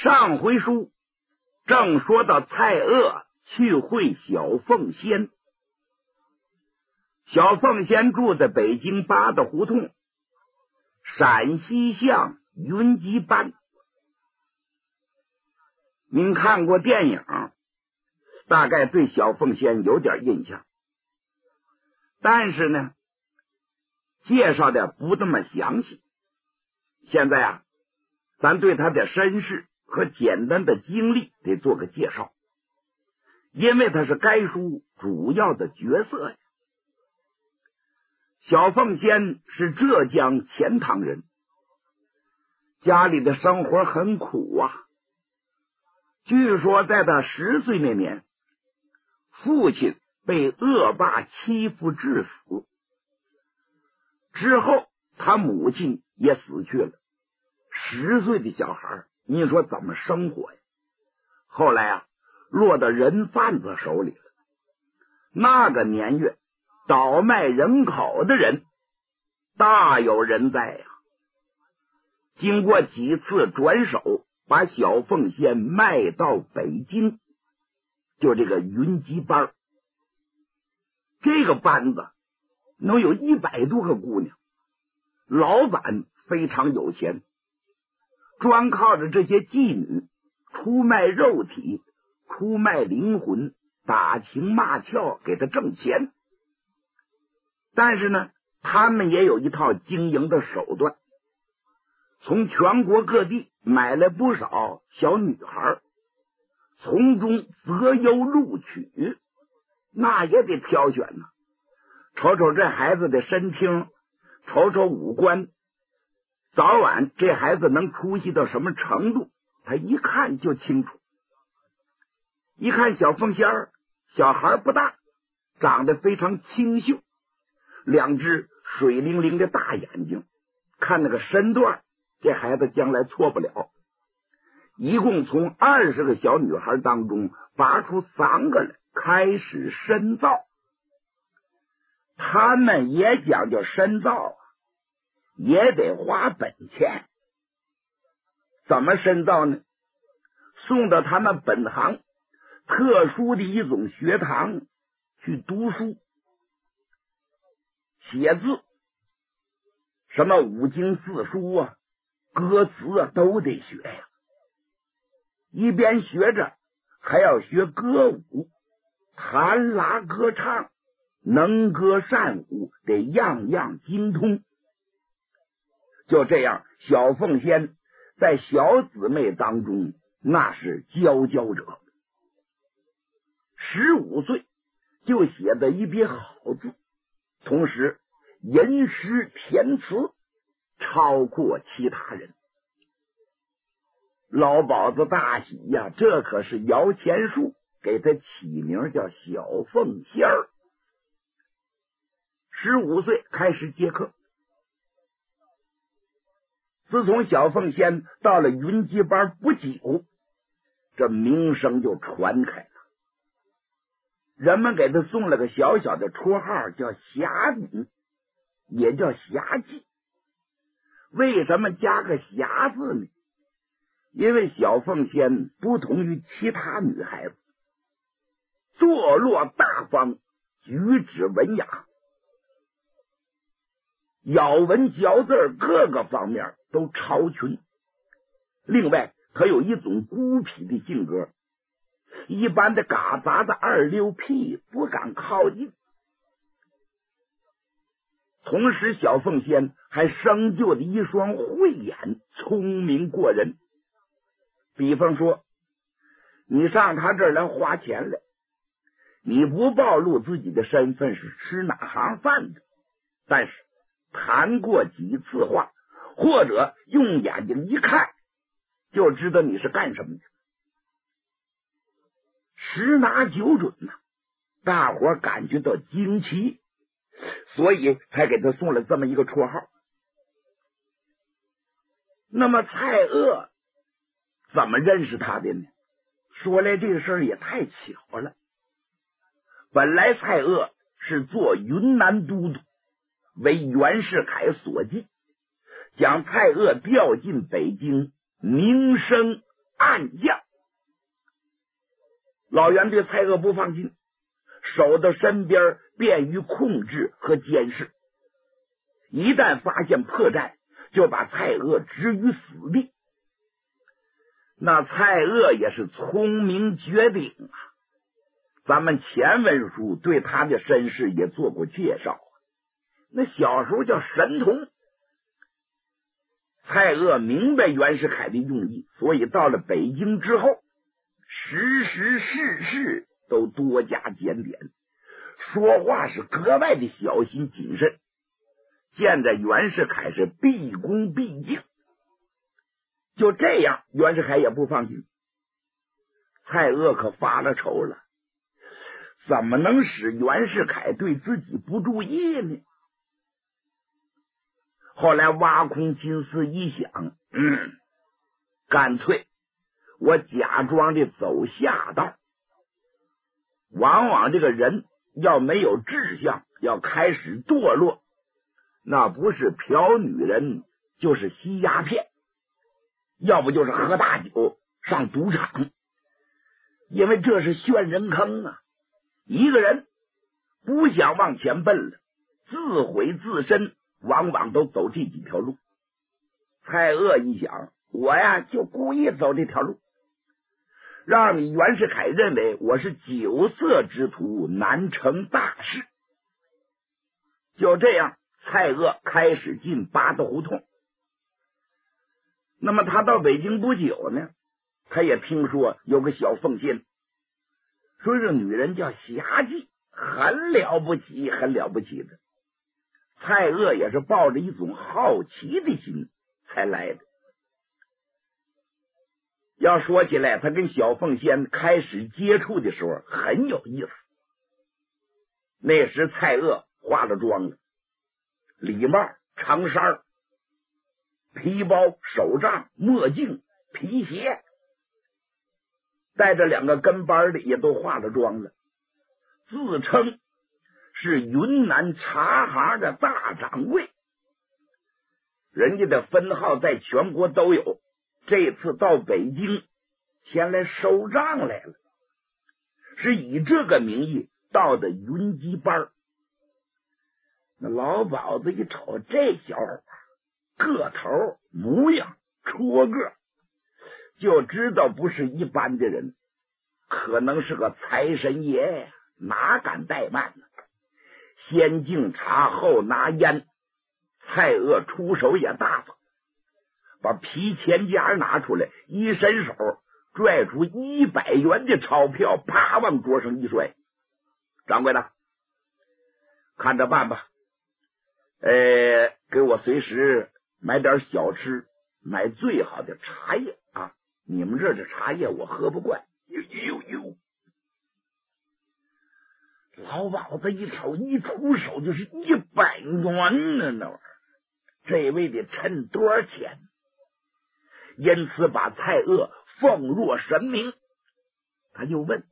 上回书正说到蔡锷去会小凤仙，小凤仙住在北京八大胡同陕西巷云集班。您看过电影，大概对小凤仙有点印象，但是呢，介绍的不那么详细。现在咱对他的身世和简单的经历得做个介绍，因为他是该书主要的角色呀。小凤仙是浙江钱塘人，家里的生活很苦啊。据说在他10岁那年，父亲被恶霸欺负致死，之后他母亲也死去了。10岁的小孩，你说怎么生活呀？后来落到人贩子手里了。那个年月，倒卖人口的人大有人在呀。经过几次转手，把小凤仙卖到北京，就这个云集班。这个班子能有100多个姑娘，老板非常有钱，专靠着这些妓女出卖肉体，出卖灵魂，打情骂俏给他挣钱。但是呢，他们也有一套经营的手段，从全国各地买了不少小女孩，从中择优录取，那也得挑选呢。瞅瞅这孩子的身听，瞅瞅五官，早晚这孩子能出息到什么程度，他一看就清楚。一看小凤仙儿，小孩不大，长得非常清秀，2只水灵灵的大眼睛，看那个身段，这孩子将来错不了。一共从20个小女孩当中拔出3个来，开始深造。他们也讲究深造，也得花本钱。怎么深造呢？送到他们本行特殊的一种学堂去读书，写字，什么5经4书歌词都得学呀。一边学着，还要学歌舞，弹拉歌唱，能歌善舞，得样样精通。就这样，小凤仙在小姊妹当中那是佼佼者。15岁就写的一笔好字，同时吟诗填词超过其他人。老鸨子大喜呀，这可是摇钱树，给他起名叫小凤仙儿。15岁开始接课。自从小凤仙到了云集班不久，这名声就传开了。人们给他送了个小小的绰号，叫侠女，也叫侠妓。为什么加个侠字呢？因为小凤仙不同于其他女孩子，坐落大方，举止文雅，咬文嚼字各个方面都超群。另外他有一种孤僻的性格，一般的嘎杂的二流屁不敢靠近。同时小凤仙还生就了一双慧眼，聪明过人。比方说，你上他这儿来花钱来，你不暴露自己的身份是吃哪行饭的，但是谈过几次话，或者用眼睛一看，就知道你是干什么的，十拿九准呐，大伙感觉到惊奇，所以才给他送了这么一个绰号。那么蔡锷怎么认识他的呢？说来这个事儿也太巧了。本来蔡锷是做云南都督，为袁世凯所忌，将蔡锷调进北京，名声暗将。老袁对蔡锷不放心，守到身边，便于控制和监视。一旦发现破绽，就把蔡锷置于死地。那蔡锷也是聪明绝顶啊！咱们前文书对他的身世也做过介绍，那小时候叫神童。蔡锷明白袁世凯的用意，所以到了北京之后，时时事事都多加检点，说话是格外的小心谨慎，见着袁世凯是毕恭毕敬。就这样，袁世凯也不放心。蔡锷可发了愁了，怎么能使袁世凯对自己不注意呢？后来挖空心思一想，干脆我假装的走下道。往往这个人要没有志向，要开始堕落，那不是嫖女人，就是吸鸦片，要不就是喝大酒上赌场，因为这是陷人坑啊！一个人不想往前奔了，自毁自身，往往都走这几条路。蔡锷一想，我呀就故意走这条路，让你袁世凯认为我是酒色之徒，难成大事。就这样，蔡锷开始进八大胡同。那么他到北京不久呢，他也听说有个小凤仙，说这女人叫霞姬，很了不起，很了不起的。蔡锷也是抱着一种好奇的心才来的。要说起来，他跟小凤仙开始接触的时候很有意思。那时蔡锷化了妆了，礼帽、长衫、皮包、手杖、墨镜、皮鞋，带着两个跟班的也都化了妆了，自称是云南茶行的大掌柜，人家的分号在全国都有。这次到北京前来收账来了，是以这个名义到的云集班。那老鸨子一瞅这小伙个头模样戳个，就知道不是一般的人，可能是个财神爷呀，哪敢怠慢呢？先敬茶后拿烟，蔡锷出手也大方，把皮钱夹拿出来，一伸手拽出100元的钞票，啪往桌上一摔。掌柜的，看着办吧，给我随时买点小吃，买最好的茶叶啊！你们这的茶叶我喝不惯。老鸨子一瞅，一出手就是100元呢，那玩意儿，这位得趁多少钱？因此把蔡锷奉若神明。他就问：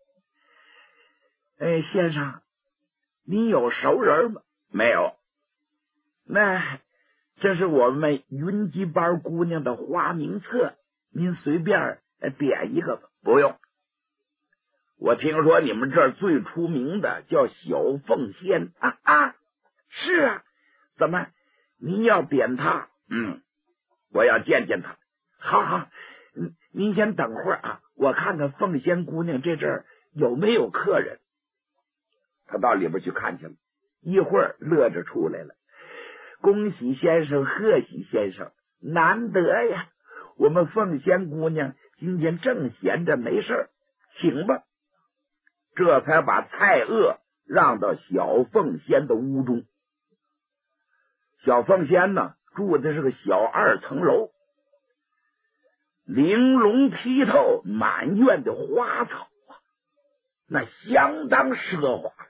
先生，您有熟人吗？没有。那这是我们云集班姑娘的花名册，您随便点一个吧。不用，我听说你们这儿最出名的叫小凤仙啊！是啊，怎么您要点她？我要见见她。好，您先等会儿啊，我看看凤仙姑娘这阵儿有没有客人。他到里边去看去了，一会儿乐着出来了。恭喜先生，贺喜先生，难得呀！我们凤仙姑娘今天正闲着没事，请吧。这才把蔡锷让到小凤仙的屋中。小凤仙呢，住的是个小2层楼，玲珑剔透，满院的花草啊，那相当奢华了。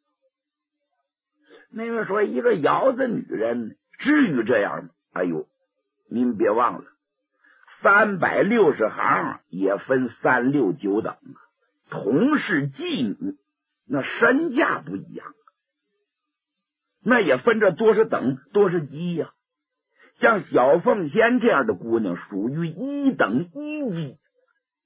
那个说一个窑子女人至于这样吗？哎呦，您别忘了，360行也分3、6、9等啊。同是妓女，那身价不一样，那也分着多少等多少级呀。像小凤仙这样的姑娘属于1等1级，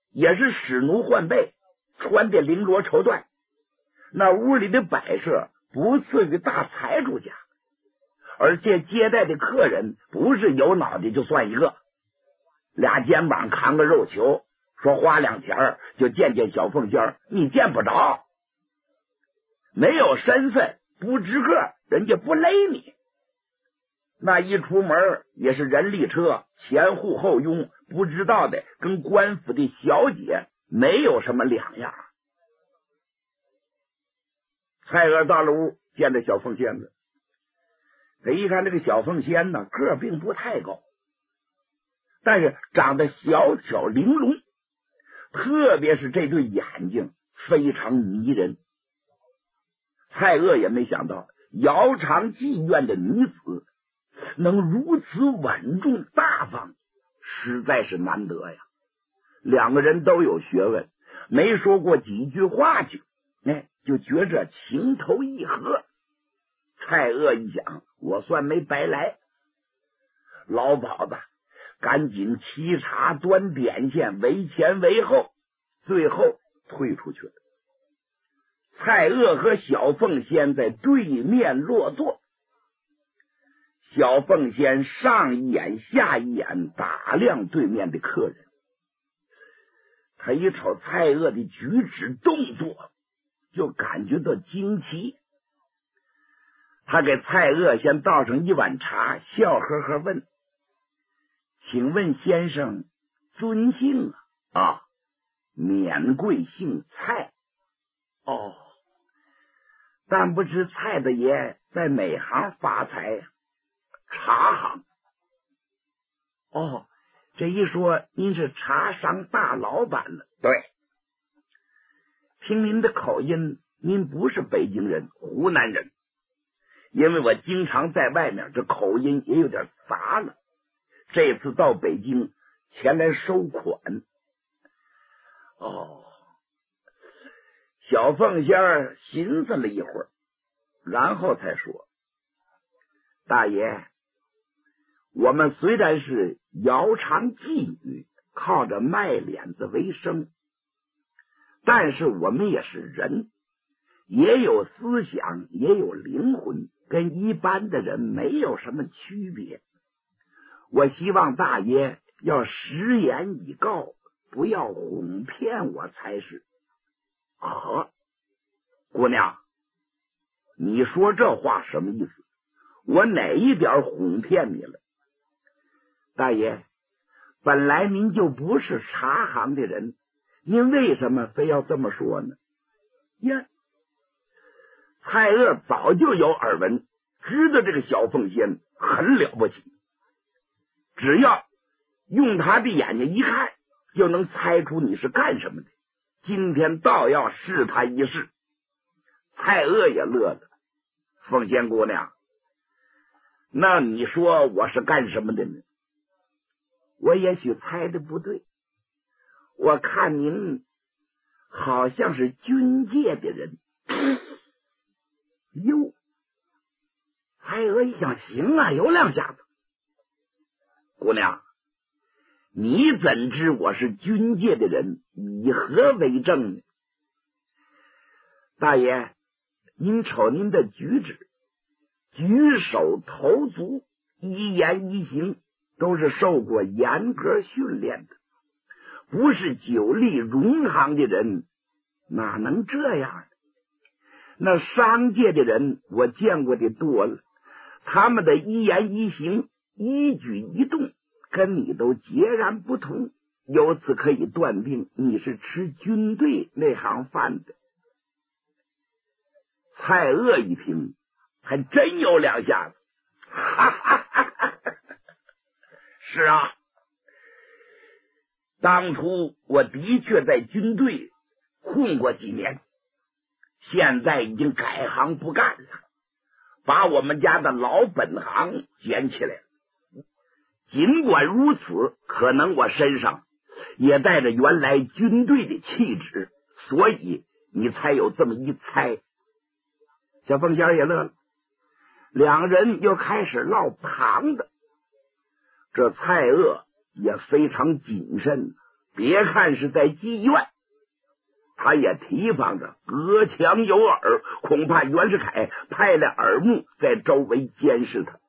也是使奴换备，穿的绫罗绸缎，那屋里的摆设不次于大财主家，而且接待的客人不是有脑袋就算一个，俩肩膀扛个肉球，说花2钱就见小凤仙你见不着，没有身份不知个，人家不勒你。那一出门也是人力车，前护后拥，不知道的跟官府的小姐没有什么两样。蔡锷到了屋，见着小凤仙子，他一看这个小凤仙呢，个并不太高，但是长得小巧玲珑，特别是这对眼睛非常迷人。蔡锷也没想到姚长妓院的女子能如此稳重大方，实在是难得呀。两个人都有学问，没说过几句话去，就觉着情投意合。蔡锷一想，我算没白来。老鸨子赶紧沏茶端点心，为前为后，最后退出去了。蔡锷和小凤仙在对面落座，小凤仙上一眼下一眼打量对面的客人，他一瞅蔡锷的举止动作，就感觉到惊奇。他给蔡锷先倒上一碗茶，笑呵呵问：请问先生尊姓啊？免贵姓蔡。哦，但不知蔡大爷在哪行发财呀？茶行。哦，这一说您是茶商大老板了。对，听您的口音，您不是北京人，湖南人。因为我经常在外面，这口音也有点杂了。这次到北京前来收款。哦，小凤仙儿寻思了一会儿，然后才说：大爷，我们虽然是姚长妓女，靠着卖脸子为生，但是我们也是人，也有思想，也有灵魂，跟一般的人没有什么区别。我希望大爷要实言以告，不要哄骗我才是。姑娘，你说这话什么意思？我哪一点哄骗你了？大爷，本来您就不是茶行的人，您为什么非要这么说呢？呀，蔡锷早就有耳闻，知道这个小凤仙很了不起，只要用他的眼睛一看，就能猜出你是干什么的。今天倒要试他一试。蔡锷也乐了。凤仙姑娘，那你说我是干什么的呢？我也许猜的不对，我看您好像是军界的人。哟，蔡锷一想，行啊，有两下子。姑娘，你怎知我是军界的人？以何为证呢？大爷，您瞅您的举止，举手投足，一言一行都是受过严格训练的，不是久历戎行的人哪能这样？那商界的人我见过的多了，他们的一言一行，一举一动跟你都截然不同，由此可以断定你是吃军队那行饭的。蔡锷一听，还真有两下子。哈哈哈哈，是啊，当初我的确在军队混过几年，现在已经改行不干了，把我们家的老本行捡起来了。尽管如此，可能我身上也带着原来军队的气质，所以你才有这么一猜。小凤仙也乐了，两人又开始唠旁的。这蔡锷也非常谨慎， 别看是在妓院，他也提防着隔墙有耳，恐怕袁世凯派了耳目在周围监视他。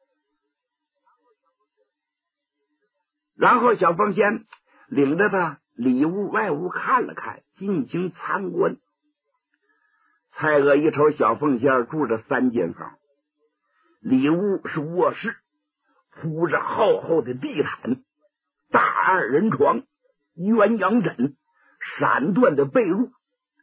然后小凤仙领着他里屋外屋看了看，进行参观。蔡锷一瞅，小凤仙住着3间房，里屋是卧室，铺着厚厚的地毯，大2人床，鸳鸯枕，闪缎的被褥，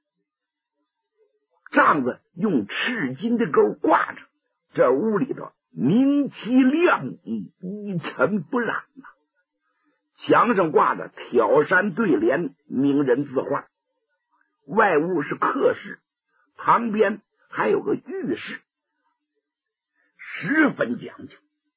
帐子用赤金的钩挂着，这屋里头明漆亮丽，一尘不染啊。墙上挂着挑山对联，名人字画，外屋是客室，旁边还有个浴室，十分讲究。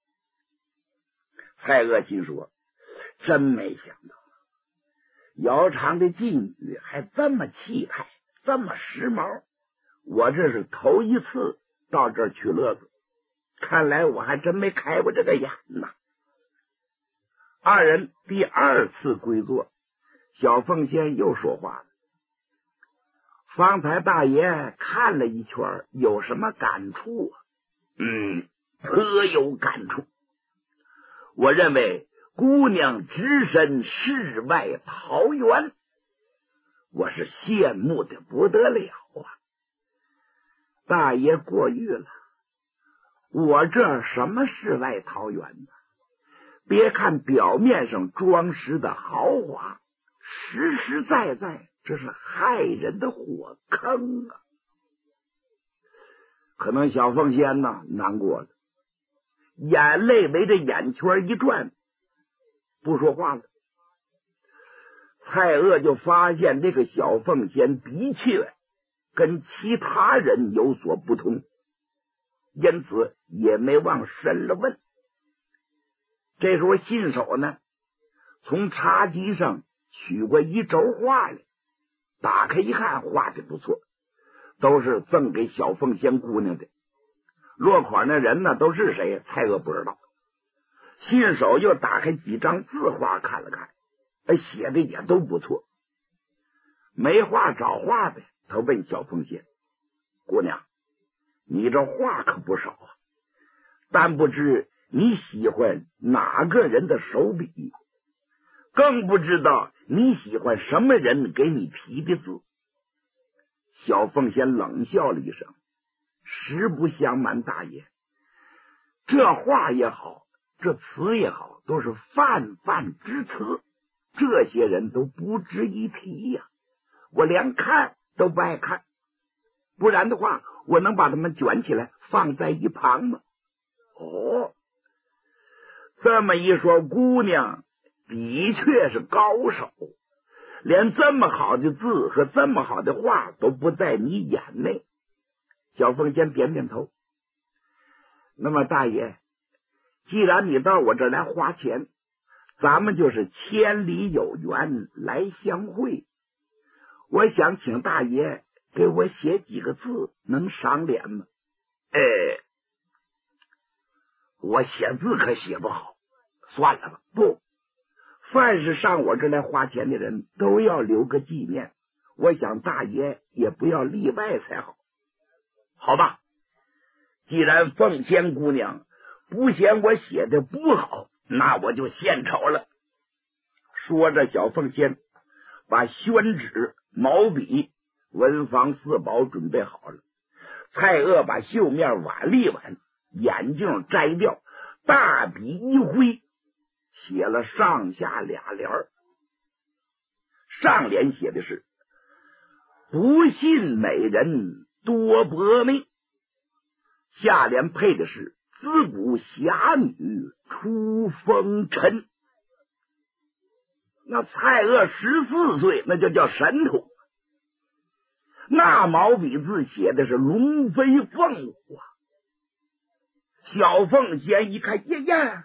蔡锷心说，真没想到姚长的妓女还这么气派，这么时髦，我这是头一次到这儿取乐子，看来我还真没开过这个眼呐。2人第2次归坐，小凤仙又说话了：方才大爷看了一圈，有什么感触啊？颇有感触。我认为姑娘只身世外桃源，我是羡慕的不得了啊！大爷过誉了，我这什么世外桃源呢？别看表面上装饰的豪华，实实在在这是害人的火坑啊！可能小凤仙呢难过了，眼泪围着眼圈一转，不说话了。蔡锷就发现这个小凤仙的确跟其他人有所不同，因此也没往深了问。这时候信手呢从茶几上取过一轴画来，打开一看，画的不错，都是赠给小凤仙姑娘的。落款的人呢都是谁，蔡锷不知道。信手又打开几张字画看了看，写的也都不错。没话找话呗，他问小凤仙：姑娘，你这画可不少啊，但不知你喜欢哪个人的手笔，更不知道你喜欢什么人给你提的字。小凤仙冷笑了一声：实不相瞒大爷，这话也好，这词也好，都是泛泛之词，这些人都不值一提呀，我连看都不爱看，不然的话我能把他们卷起来放在一旁吗？哦，这么一说，姑娘的确是高手，连这么好的字和这么好的画都不在你眼内。小凤仙点点头。那么大爷，既然你到我这儿来花钱，咱们就是千里有缘来相会，我想请大爷给我写几个字，能赏脸吗？我写字可写不好，算了吧。不，凡是上我这儿来花钱的人都要留个纪念，我想大爷也不要例外才好。好吧，既然凤仙姑娘不嫌我写的不好，那我就献丑了。说着，小凤仙把宣纸、毛笔、文房四宝准备好了。蔡锷把绣面碗立碗，眼镜摘掉，大笔一挥，写了上下俩联儿。上联写的是不信美人多薄命，下联配的是自古侠女出风尘。那蔡锷14岁，那就叫神童，那毛笔字写的是龙飞凤舞啊！小凤仙一看，呀，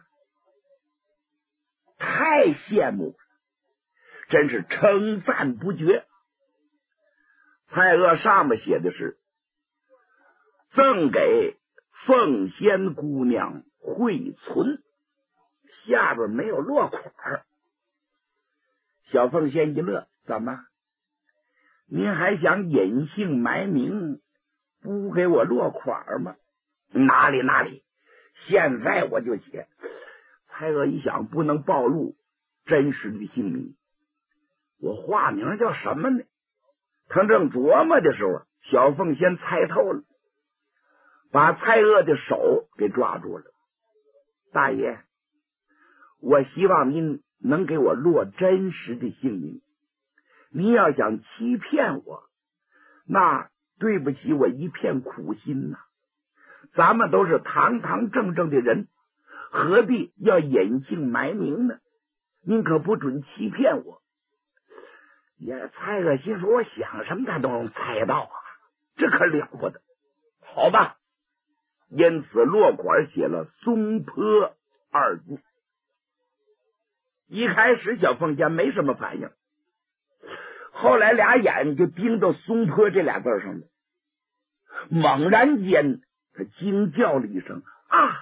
太羡慕了，真是称赞不绝。蔡锷上面写的是赠给凤仙姑娘惠存，下边没有落款。 小凤仙一乐，怎么？您还想隐姓埋名，不给我落款吗？哪里，现在我就写。蔡锷一想，不能暴露真实的姓名，我化名叫什么呢？他正琢磨的时候，小凤仙猜透了，把蔡锷的手给抓住了。大爷，我希望您能给我落真实的姓名。您要想欺骗我，那对不起我一片苦心呐。咱们都是堂堂正正的人，何必要隐姓埋名呢？您可不准欺骗我。也蔡锷心说，我想什么他都能猜到啊，这可了不得。好吧，因此落款写了松坡二字。一开始小凤仙没什么反应，后来俩眼就盯到松坡这俩字上了。猛然间他惊叫了一声，啊，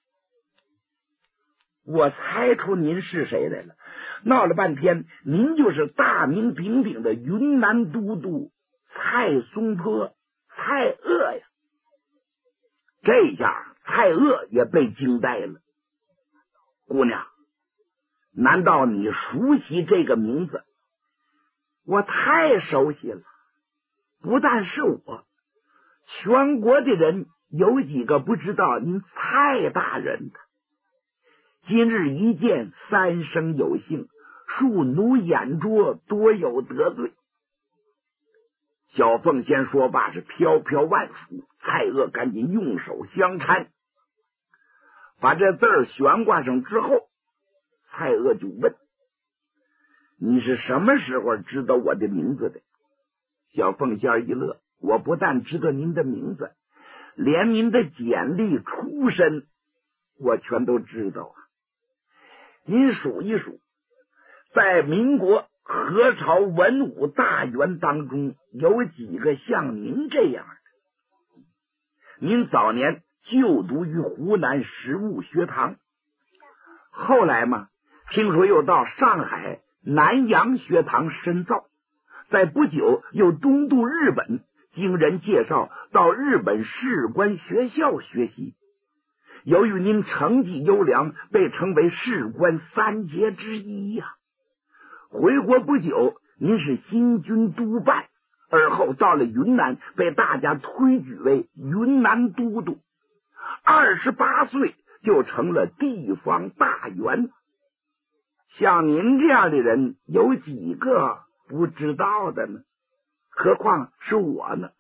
我猜出您是谁来了。闹了半天，您就是大名鼎鼎的云南都督蔡松坡，蔡锷呀！这下蔡锷也被惊呆了。姑娘，难道你熟悉这个名字？我太熟悉了，不但是我，全国的人有几个不知道您蔡大人的？今日一见，三生有幸，恕奴眼拙，多有得罪。小凤仙说罢是飘飘万福，蔡锷赶紧用手相搀，把这字儿悬挂上之后，蔡锷就问：你是什么时候知道我的名字的？小凤仙一乐，我不但知道您的名字，连您的简历出身我全都知道啊。您数一数，在民国何朝文武大员当中，有几个像您这样的？您早年就读于湖南实物学堂，后来嘛，听说又到上海南洋学堂深造，在不久又东渡日本，经人介绍到日本士官学校学习。由于您成绩优良，被称为士官三杰之一呀。回国不久，您是新军督办，而后到了云南，被大家推举为云南都督。28岁就成了地方大员。像您这样的人，有几个不知道的呢？何况是我呢？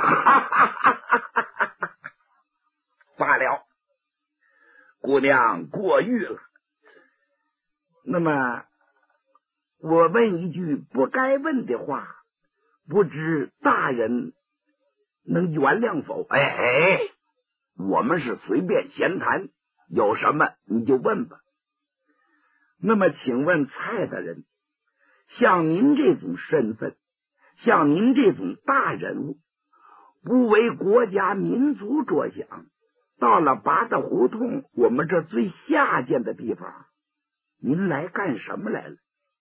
罢了，姑娘过誉了。那么我问一句不该问的话，不知大人能原谅否？我们是随便闲谈，有什么你就问吧。那么请问蔡大人，像您这种身份，像您这种大人物，不为国家民族着想，到了八大胡同我们这最下贱的地方，您来干什么来了？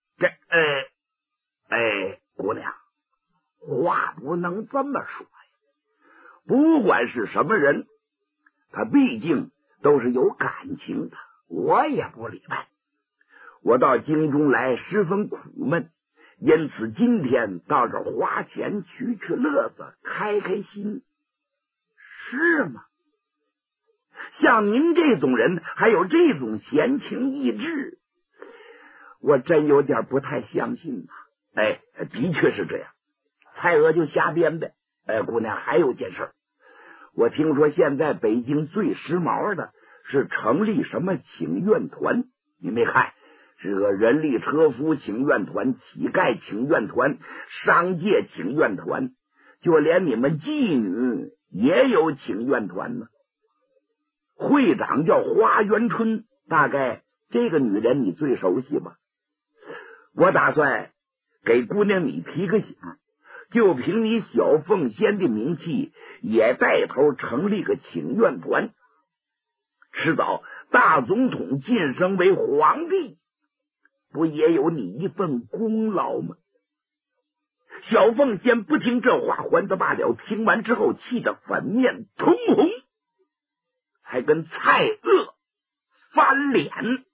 姑娘，话不能这么说呀。不管是什么人，他毕竟都是有感情的，我也不例外。我到京中来十分苦闷，因此今天到这儿花钱取取乐子，开开心，是吗？像您这种人还有这种闲情逸致，我真有点不太相信啊。的确是这样，蔡锷就瞎编呗。姑娘，还有件事，我听说现在北京最时髦的是成立什么请愿团，你没看？这个人力车夫请愿团、乞丐请愿团、商界请愿团，就连你们妓女也有请愿团呢。会长叫花元春，大概这个女人你最熟悉吧？我打算给姑娘你提个醒，就凭你小凤仙的名气，也带头成立个请愿团，迟早大总统晋升为皇帝， 不也有你一份功劳吗？小凤仙不听这话，还则罢了，听完之后气得粉面通红，还跟蔡锷翻脸。